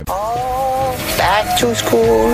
Oh, back to school,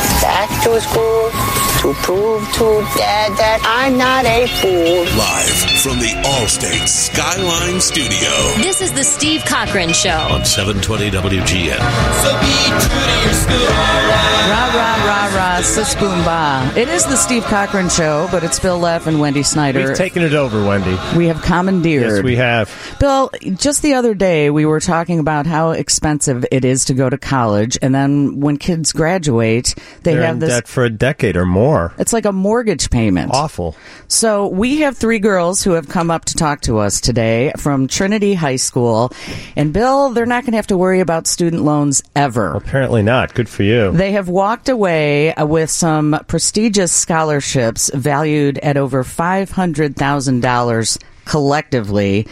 to prove to Dad that I'm not a fool. Live from the Allstate Skyline Studio. This is the Steve Cochran Show. On 720 WGN. So be true to your school. Rah, rah, rah, rah, sis boom ba. It is the Steve Cochran Show, but it's Bill Leff and Wendy Snyder. We've taken it over, Wendy. We have commandeered. Yes, we have. Bill, just the other day, we were talking about how expensive it is to go to college, and then when kids graduate, They're have in this... debt for a decade or more. It's like a mortgage payment. Awful. So we have three girls who have come up to talk to us today from Trinity High School. And Bill, they're not going to have to worry about student loans ever. Apparently not. Good for you. They have walked away with some prestigious scholarships valued at over $500,000 collectively.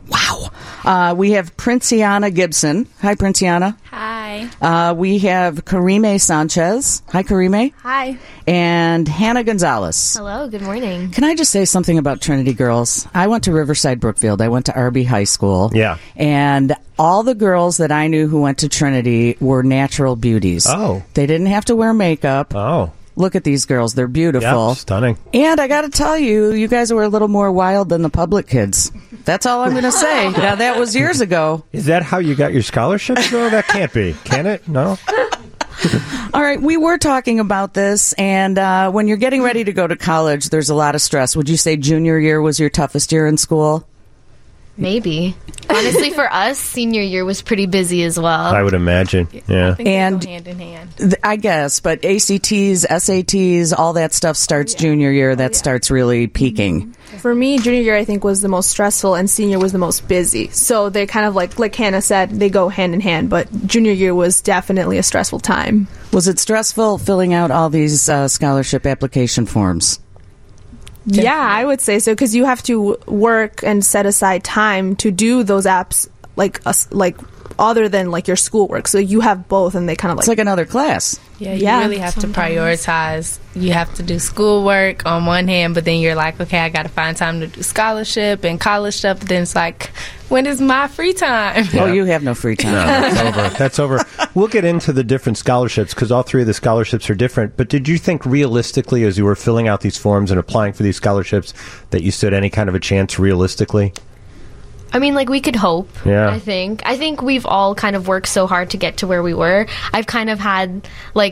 Wow. We have Princiana Gibson. Hi, Princiana. Hi. We have Karime Sanchez. Hi, Karime. Hi. And Hannah Gonzalez. Hello, good morning. Can I just say something about Trinity girls? I went to Riverside Brookfield. I went to RB High School. Yeah. And all the girls that I knew who went to Trinity were natural beauties. Oh. They didn't have to wear makeup. Oh. Look at these girls. They're beautiful. Yeah, stunning. And I got to tell you, you guys were a little more wild than the public kids. That's all I'm going to say. Now, that was years ago. Is that how you got your scholarships? No, that can't be. Can it? No? All right, we were talking about this, and when you're getting ready to go to college, there's a lot of stress. Would you say junior year was your toughest year in school? Maybe. Honestly, for us, senior year was pretty busy as well. I would imagine. Yeah. I think And they go hand in hand. I guess, but ACTs, SATs, all that stuff starts junior year. That starts really peaking. For me, junior year I think was the most stressful, and senior was the most busy. So they kind of like Hannah said, they go hand in hand. But junior year was definitely a stressful time. Was it stressful filling out all these scholarship application forms? Yeah, I would say so, because you have to work and set aside time to do those apps, like other than like your schoolwork. So you have both, and they kind of It's like another class. Yeah, you really have to prioritize. You have to do schoolwork on one hand, but then you're like, okay, I got to find time to do scholarship and college stuff. But then it's like, when is my free time? Oh, you have no free time. No, that's over. That's over. We'll get into the different scholarships because all three of the scholarships are different. But did you think realistically, as you were filling out these forms and applying for these scholarships, that you stood any kind of a chance realistically? I mean, like, we could hope, Yeah. I think we've all kind of worked so hard to get to where we were. I've kind of had,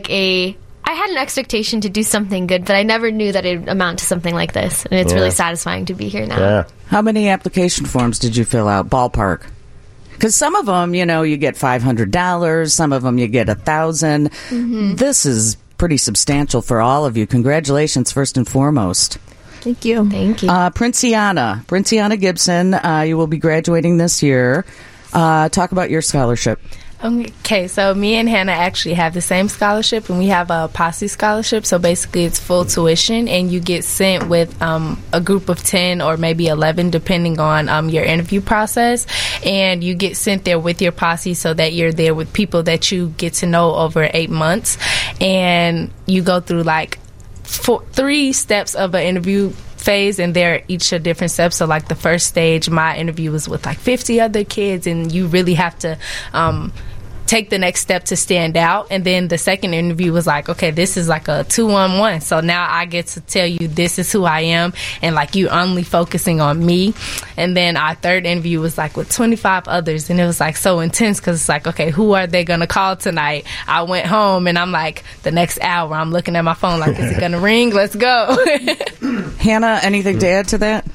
I had an expectation to do something good, but I never knew that it would amount to something like this. And it's really satisfying to be here now. Yeah. How many application forms did you fill out? Ballpark. Because some of them, you get $500. Some of them you get $1,000. Mm-hmm. This is pretty substantial for all of you. Congratulations, first and foremost. Thank you. Thank you. Princiana Gibson, you will be graduating this year. Talk about your scholarship. Okay, so me and Hannah actually have the same scholarship, and we have a posse scholarship. So basically, it's full tuition, and you get sent with a group of 10 or maybe 11, depending on your interview process. And you get sent there with your posse so that you're there with people that you get to know over 8 months. And you go through like 3 steps of an interview phase, and they're each a different step. So like the first stage, my interview was with like 50 other kids, and you really have to take the next step to stand out. And then the second interview was like, okay, this is like a 2-on-1. So now I get to tell you this is who I am, and like you only focusing on me. And then our third interview was like with 25 others, and it was like so intense because it's like, okay, who are they gonna call tonight? I went home and I'm like, the next hour I'm looking at my phone like, is it gonna ring? Let's go. Hannah, anything to add to that?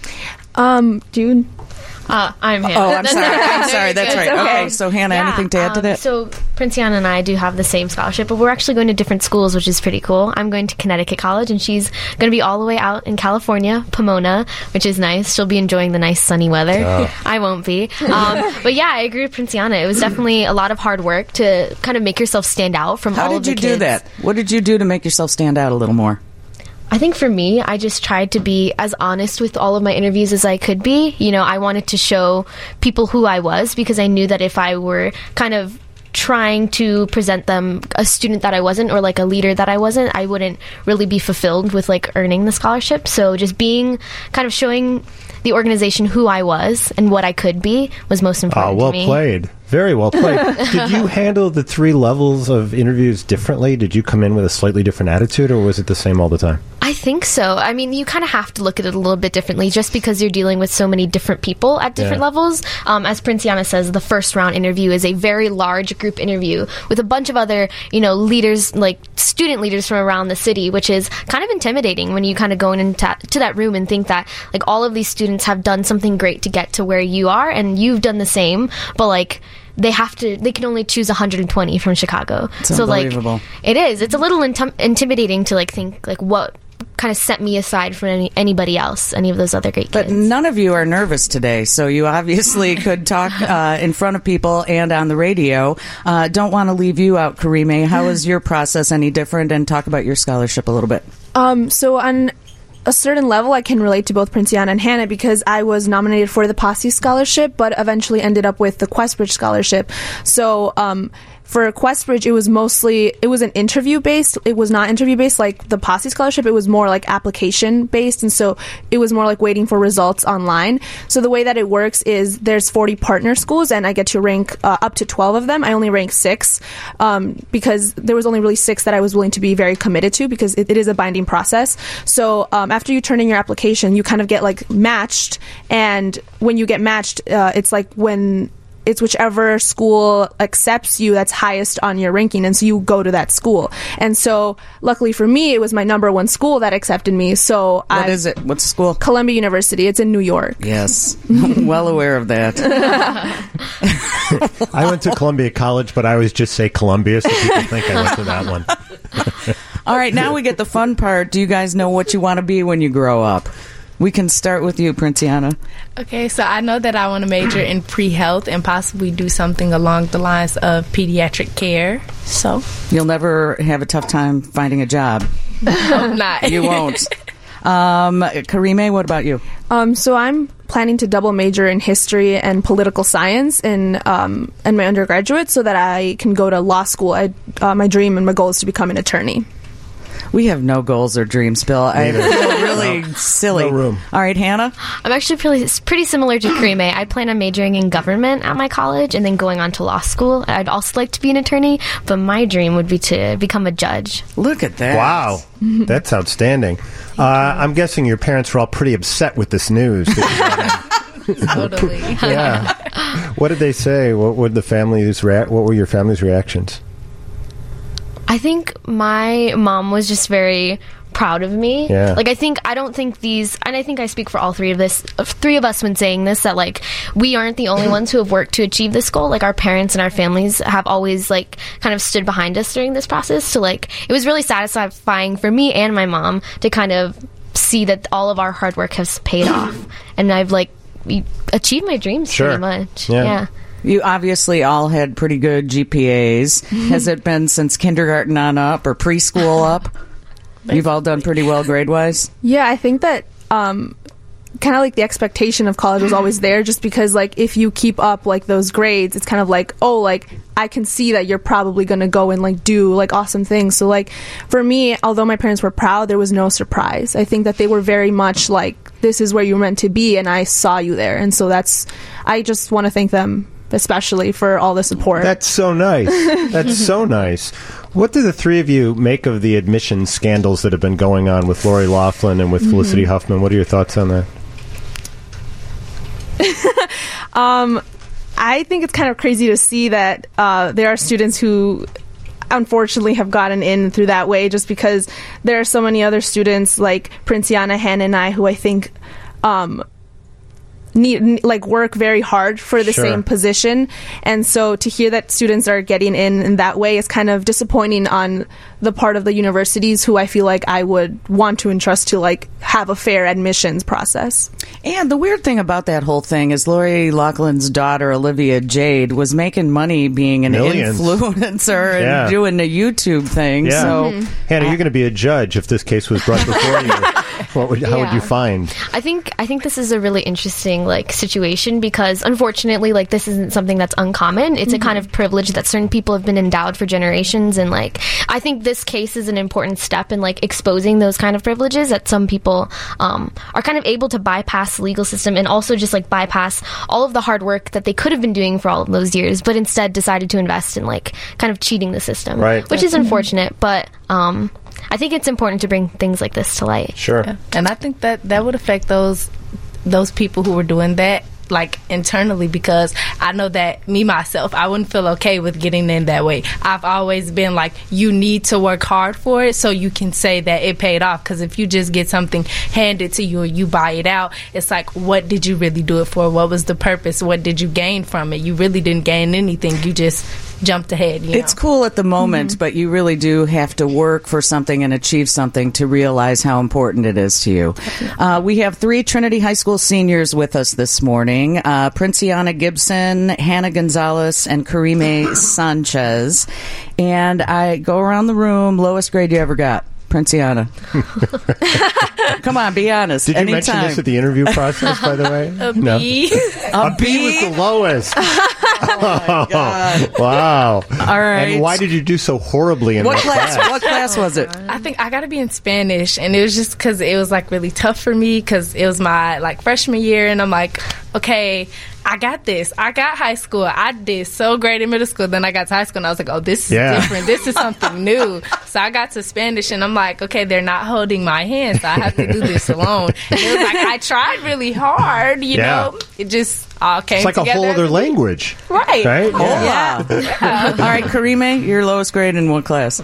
June. I'm Hannah. Oh, I'm sorry. That's right. Okay, so Hannah, anything to add to that? So Princiana and I do have the same scholarship, but we're actually going to different schools, which is pretty cool. I'm going to Connecticut College, and she's going to be all the way out in California, Pomona, which is nice. She'll be enjoying the nice sunny weather. I won't be. But yeah, I agree with Princiana. It was definitely a lot of hard work to kind of make yourself stand out from all of the kids. How did you do that? What did you do to make yourself stand out a little more? I think for me, I just tried to be as honest with all of my interviews as I could be. I wanted to show people who I was, because I knew that if I were kind of trying to present them a student that I wasn't, or like a leader that I wasn't, I wouldn't really be fulfilled with like earning the scholarship. So just being kind of showing the organization, who I was and what I could be, was most important well to me. Played. Very well played. Did you handle the 3 levels of interviews differently? Did you come in with a slightly different attitude, or was it the same all the time? I think so. I mean, you kind of have to look at it a little bit differently just because you're dealing with so many different people at different levels. As Princiana says, the first round interview is a very large group interview with a bunch of other, leaders, like student leaders from around the city, which is kind of intimidating when you kind of go into that room and think that, like, all of these students have done something great to get to where you are, and you've done the same, but, like, they can only choose 120 from Chicago. It's so, unbelievable. like, it is. It's a little intimidating to, like, think, like, what kind of set me aside from anybody else, any of those other great kids. But none of you are nervous today, so you obviously could talk in front of people and on the radio. Don't want to leave you out, Karime. How is your process any different? And talk about your scholarship a little bit. So on a certain level, I can relate to both Princiana and Hannah because I was nominated for the Posse Scholarship, but eventually ended up with the Questbridge Scholarship. So, for Questbridge, it was an interview-based. It was not interview-based like the Posse Scholarship. It was more like application-based, and so it was more like waiting for results online. So the way that it works is there's 40 partner schools, and I get to rank up to 12 of them. I only ranked 6 because there was only really 6 that I was willing to be very committed to because it is a binding process. So after you turn in your application, you kind of get like matched, and when you get matched, it's whichever school accepts you that's highest on your ranking, and so you go to that school. And so, luckily for me, it was my number 1 school that accepted me. So, what is it? What's the school? Columbia University. It's in New York. Yes, well aware of that. I went to Columbia College, but I always just say Columbia, so people think I went to that one. All right, now we get the fun part. Do you guys know what you want to be when you grow up? We can start with you, Princiana. Okay, so I know that I want to major in pre-health and possibly do something along the lines of pediatric care. So you'll never have a tough time finding a job. Hope not. You won't. Karime, what about you? So I'm planning to double major in history and political science in my undergraduate so that I can go to law school. My dream and my goal is to become an attorney. We have no goals or dreams, Bill. I feel really silly. No room. All right, Hannah? I'm actually pretty similar to Karime. I plan on majoring in government at my college and then going on to law school. I'd also like to be an attorney, but my dream would be to become a judge. Look at that. Wow. That's outstanding. I'm guessing your parents were all pretty upset with this news. Totally. Yeah. What did they say? What were your family's reactions? I think my mom was just very proud of me. Yeah. Like, I don't think these, and I think I speak for all three of us when saying this, that, like, we aren't the only ones who have worked to achieve this goal. Like, our parents and our families have always, like, kind of stood behind us during this process. So, like, it was really satisfying for me and my mom to kind of see that all of our hard work has paid off. And I've, like, achieved my dreams pretty much. Yeah. You obviously all had pretty good GPAs. Has it been since kindergarten on up or preschool up? You've all done pretty well grade-wise? Yeah, I think that kind of like the expectation of college was always there just because, like, if you keep up, like, those grades, it's kind of like, oh, like, I can see that you're probably going to go and, like, do, like, awesome things. So, like, for me, although my parents were proud, there was no surprise. I think that they were very much like, this is where you're meant to be, and I saw you there. And so I just want to thank them especially for all the support. That's so nice. That's so nice. What do the three of you make of the admissions scandals that have been going on with Lori Loughlin and with Felicity Huffman? What are your thoughts on that? I think it's kind of crazy to see that there are students who unfortunately have gotten in through that way just because there are so many other students like Princiana, Hannah, and I who I think work very hard for the same position, and so to hear that students are getting in that way is kind of disappointing on the part of the universities who I feel like I would want to entrust to, like, have a fair admissions process. And the weird thing about that whole thing is Lori Loughlin's daughter, Olivia Jade, was making money being an influencer and doing a YouTube thing. Yeah. So, Hannah, you're going to be a judge if this case was brought before you. How would you find? I think this is a really interesting situation because unfortunately this isn't something that's uncommon. It's a kind of privilege that certain people have been endowed for generations, and I think this case is an important step in exposing those kind of privileges that some people are kind of able to bypass the legal system and also just bypass all of the hard work that they could have been doing for all of those years, but instead decided to invest in kind of cheating the system, right? Which is unfortunate, but I think it's important to bring things like this to light. Sure. Yeah. And I think that would affect those people who were doing that internally, because I know that me myself, I wouldn't feel okay with getting in that way. I've always been you need to work hard for it so you can say that it paid off, because if you just get something handed to you or you buy it out, it's what did you really do it for? What was the purpose? What did you gain from it? You really didn't gain anything. You just jumped ahead. It's cool at the moment, but you really do have to work for something and achieve something to realize how important it is to you. We have 3 Trinity High School seniors with us this morning. Princiana Gibson, Hannah Gonzalez, and Karime Sanchez. And I go around the room. Lowest grade you ever got? Princiana. Come on, be honest. Did you mention this at the interview process, by the way? A B. A B was the lowest. Oh, my God. Wow. All right. And why did you do so horribly in that class? What class was it? I think I got to be in Spanish, and it was just because it was really tough for me because it was my freshman year, and I'm okay, I got this. I got high school. I did so great in middle school. Then I got to high school, and I was oh, this is different. This is something new. So I got to Spanish, and I'm okay, they're not holding my hand, so I have to do this alone. And it was I tried really hard, you know. It just all came together. It's a whole other language. Right? Yeah. All right, Karime, your lowest grade in what class?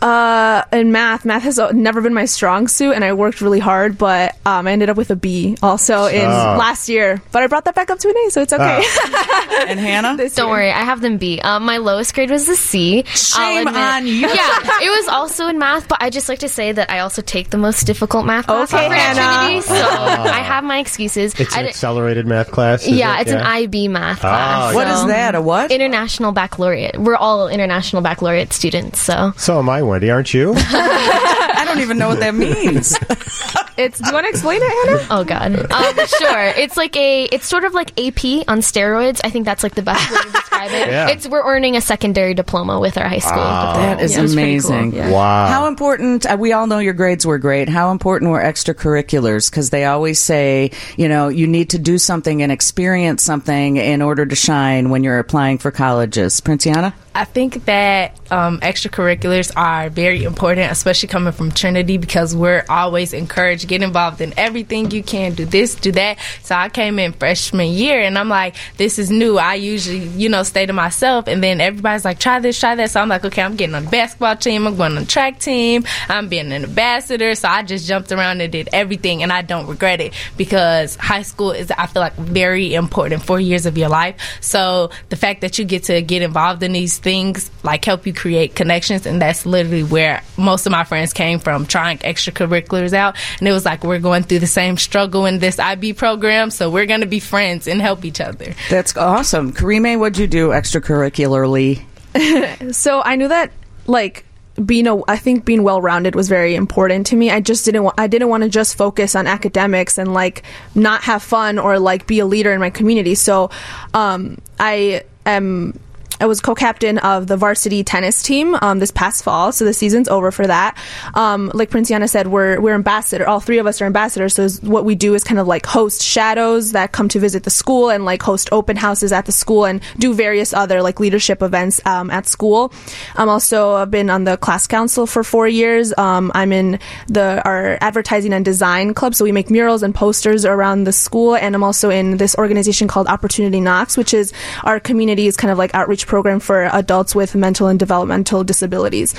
In math has never been my strong suit, and I worked really hard, but I ended up with a B also in last year. But I brought that back up to an A, so it's okay. And Hannah? Don't worry, I have them B. My lowest grade was a C. Shame on you. Yeah, it was also in math, but I just like to say that I also take the most difficult math class Okay, at Hannah. Trinity, so I have my excuses. It's an accelerated math class? It's an IB math class. What is that? A what? International Baccalaureate. We're all International Baccalaureate students, so. So am I, Wendy, aren't you? I don't even know what that means. Do you want to explain it, Hannah? Oh God. Sure. It's sort of like AP on steroids. I think that's the best way to describe it. Yeah. We're earning a secondary diploma with our high school. That is it's pretty amazing. cool. Yeah. Wow. How important, we all know your grades were great. How important were extracurriculars? Because they always say, you need to do something and experience something in order to shine when you're applying for colleges. Princiana? I think that extracurriculars are very important, especially coming from Trinity, because we're always encouraged, get involved in everything you can, do this, do that. So I came in freshman year, and I'm this is new. I usually, stay to myself, and then everybody's try this, try that. So I'm okay, I'm getting on the basketball team, I'm going on the track team, I'm being an ambassador. So I just jumped around and did everything, and I don't regret it, because high school is, I feel very important, 4 years of your life. So the fact that you get to get involved in these things help you create connections, and that's literally where most of my friends came from, trying extracurriculars out. And it was we're going through the same struggle in this IB program, so we're going to be friends and help each other. That's awesome. Karime, what'd you do extracurricularly? So I knew that I think being well-rounded was very important to me. I didn't want to just focus on academics and not have fun or be a leader in my community. So I was co-captain of the varsity tennis team this past fall, so the season's over for that. Like Princiana said, we're ambassador. All 3 of us are ambassadors. So what we do is kind of host shadows that come to visit the school, and our open houses at the school, and do various other leadership events at school. I've been on the class council for 4 years. I'm in our advertising and design club, so we make murals and posters around the school. And I'm also in this organization called Opportunity Knocks, which is our community's kind of outreach program for adults with mental and developmental disabilities.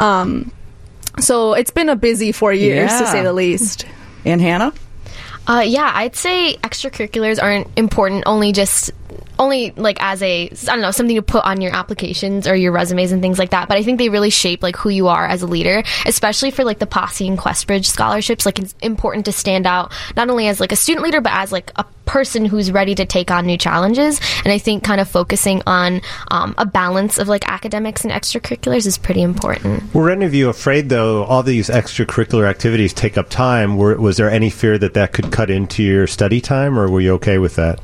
So it's been a busy 4 years, to say the least. And Hannah? Yeah, I'd say extracurriculars aren't important only just only like as a, I don't know, something to put on your applications or your resumes and things like that, but I think they really shape like who you are as a leader, especially for like the Posse and Questbridge scholarships. Like, it's important to stand out not only as like a student leader, but as like a person who's ready to take on new challenges. And I think kind of focusing on a balance of like academics and extracurriculars is pretty important. Were any of you afraid, though, all these extracurricular activities take up time? Was there any fear that could cut into your study time, or were you okay with that?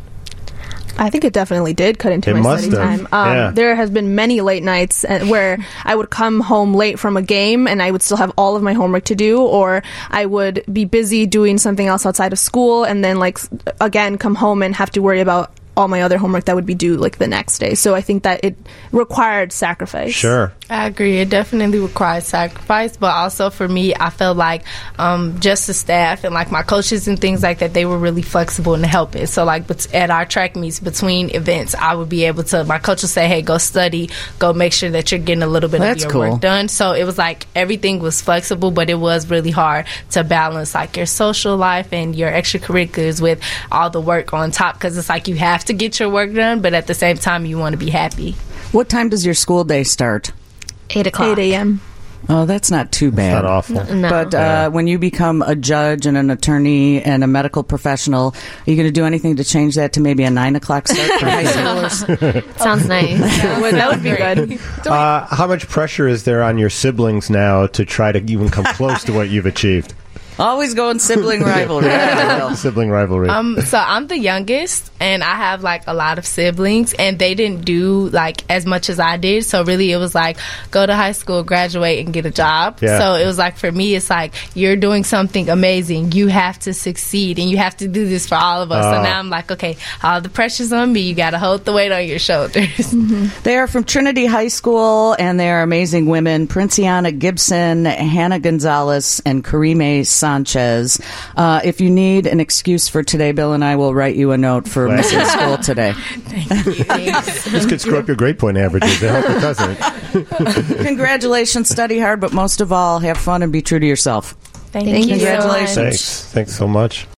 I think it definitely did cut into my study time. There has been many late nights where I would come home late from a game and I would still have all of my homework to do, or I would be busy doing something else outside of school and then, like, again, come home and have to worry about all my other homework that would be due like the next day. So I think that it required sacrifice. Sure. I agree. It definitely requires sacrifice, but also for me, I felt like just the staff and like my coaches and things like that, they were really flexible in helping. So like at our track meets between events, I would be able to, my coach would say, hey, go study, go make sure that you're getting a little bit of your work done. So it was like everything was flexible, but it was really hard to balance like your social life and your extracurriculars with all the work on top, because it's like you have to get your work done, but at the same time you want to be happy. What time does your school day start? 8 o'clock. 8 a.m. Oh, that's not too bad. That's not awful. No. But when you become a judge and an attorney and a medical professional, are you going to do anything to change that to maybe a 9 o'clock start for high schoolers? Sounds nice. That would be good. How much pressure is there on your siblings now to try to even come close to what you've achieved? Always going sibling rivalry. Sibling rivalry. So I'm the youngest, and I have like a lot of siblings, and they didn't do like as much as I did. So really, it was like go to high school, graduate, and get a job. Yeah. So it was like for me, it's like you're doing something amazing. You have to succeed, and you have to do this for all of us. So now I'm like, okay, all the pressure's on me. You got to hold the weight on your shoulders. Mm-hmm. They are from Trinity High School, and they are amazing women. Princiana Gibson, Hannah Gonzalez, and Karime Sanchez. If you need an excuse for today, Bill and I will write you a note for missing school today. Thank you. This could screw up your grade point averages. I hope it doesn't. Congratulations. Study hard, but most of all, have fun and be true to yourself. Thank you. Congratulations. Thanks so much.